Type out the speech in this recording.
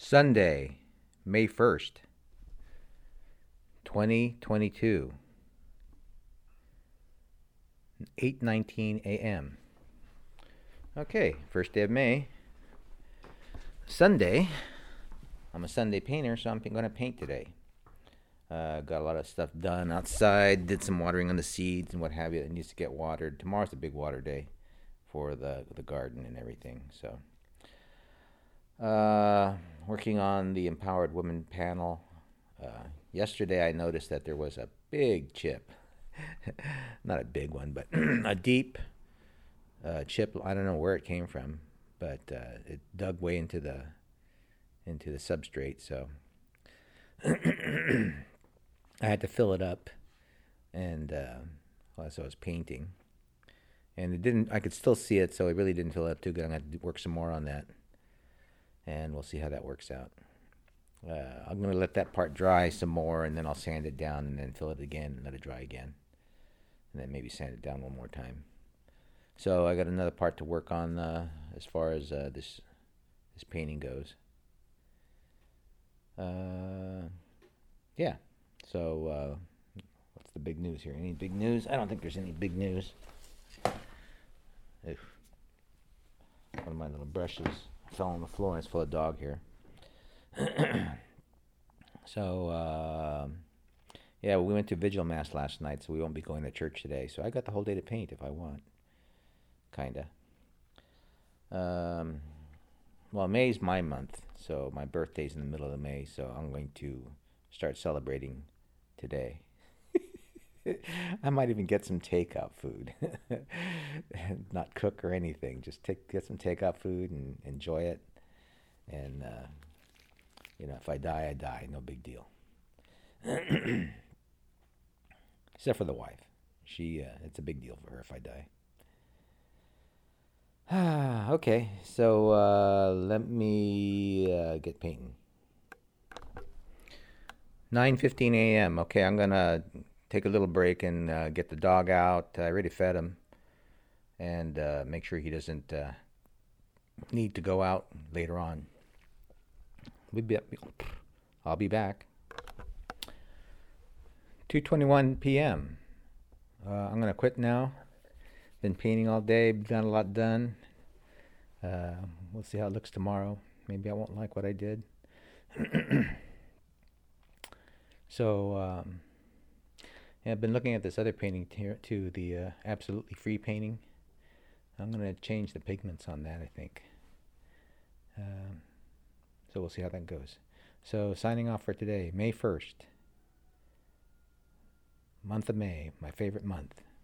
Sunday, May 1st, 2022, 8:19 a.m. Okay, first day of May. Sunday. I'm a Sunday painter, so I'm going to paint today. Got a lot of stuff done outside. Did some watering on the seeds and what have you that needs to get watered. Tomorrow's a big water day for the garden and everything. So, working on the Empowered Women panel. Yesterday I noticed that there was a big chip. Not a big one, but a deep chip. I don't know where it came from, but it dug way into the substrate. So I had to fill it up, and as I was painting, and it didn't. I could still see it, so it really didn't fill it up too good. I'm gonna have to work some more on that, and we'll see how that works out. I'm gonna let that part dry some more, and then I'll sand it down, and then fill it again, and let it dry again, and then maybe sand it down one more time. So I got another part to work on as far as this painting goes. Yeah. So what's the big news here? Any big news? I don't think there's any big news. Oof. One of my little brushes fell on the floor and it's full of dog hair. So yeah, we went to Vigil Mass last night, so we won't be going to church today. So I got the whole day to paint if I want. Kinda. Well, May's my month, so my birthday's in the middle of May, so I'm going to start celebrating today. I might even get some takeout food. Not cook or anything, just get some takeout food and enjoy it. And, if I die, I die, no big deal. Except for the wife. It's a big deal for her if I die. Okay, so let me get painting. 9:15 a.m. Okay, I'm gonna take a little break and get the dog out. I already fed him, and make sure he doesn't need to go out later on. I'll be back. 2:21 p.m. I'm gonna quit now. Been painting all day, got a lot done. We'll see how it looks tomorrow. Maybe I won't like what I did. So, yeah, I've been looking at this other painting here too, the Absolutely Free painting. I'm going to change the pigments on that, I think. So we'll see how that goes. So, signing off for today, May 1st. Month of May, my favorite month.